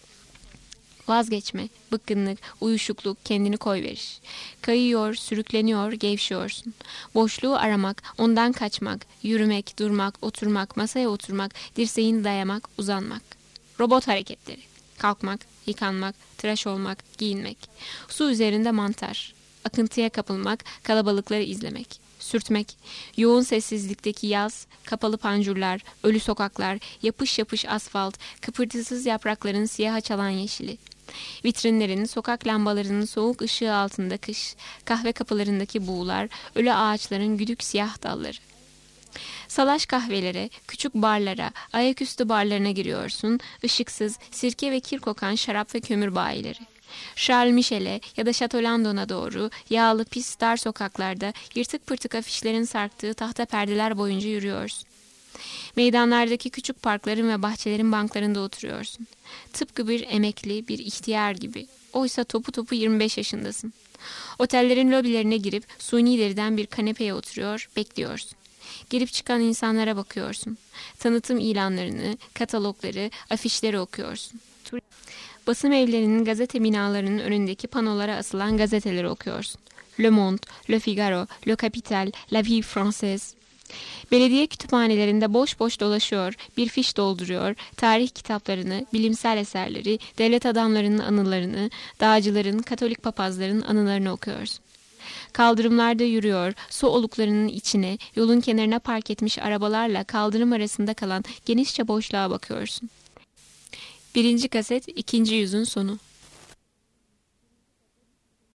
Vazgeçme, bıkkınlık, uyuşukluk, kendini koyveriş. Kayıyor, sürükleniyor, gevşiyorsun. Boşluğu aramak, ondan kaçmak, yürümek, durmak, oturmak, masaya oturmak, dirseğini dayamak, uzanmak. Robot hareketleri. Kalkmak, yıkanmak, tıraş olmak, giyinmek. Su üzerinde mantar. Akıntıya kapılmak, kalabalıkları izlemek. Sürtmek, yoğun sessizlikteki yaz, kapalı pancurlar, ölü sokaklar, yapış yapış asfalt, kıpırtısız yaprakların siyaha çalan yeşili. Vitrinlerin, sokak lambalarının soğuk ışığı altında kış, kahve kapılarındaki buğular, ölü ağaçların güdük siyah dalları. Salaş kahvelere, küçük barlara, ayaküstü barlarına giriyorsun, ışıksız, sirke ve kir kokan şarap ve kömür bayileri. Charles Michel'e ya da Chateau Landon'a doğru yağlı pis dar sokaklarda yırtık pırtık afişlerin sarktığı tahta perdeler boyunca yürüyorsun. Meydanlardaki küçük parkların ve bahçelerin banklarında oturuyorsun. Tıpkı bir emekli, bir ihtiyar gibi. Oysa topu topu yirmi beş yaşındasın. Otellerin lobilerine girip suni deriden bir kanepeye oturuyor, bekliyorsun. Girip çıkan insanlara bakıyorsun. Tanıtım ilanlarını, katalogları, afişleri okuyorsun. Basım evlerinin gazete binalarının önündeki panolara asılan gazeteleri okuyorsun. Le Monde, Le Figaro, Le Capital, La Vie Française. Belediye kütüphanelerinde boş boş dolaşıyor, bir fiş dolduruyor, tarih kitaplarını, bilimsel eserleri, devlet adamlarının anılarını, dağcıların, katolik papazların anılarını okuyorsun. Kaldırımlarda yürüyor, su oluklarının içine, yolun kenarına park etmiş arabalarla kaldırım arasında kalan genişçe boşluğa bakıyorsun. Birinci kaset, ikinci yüzün sonu.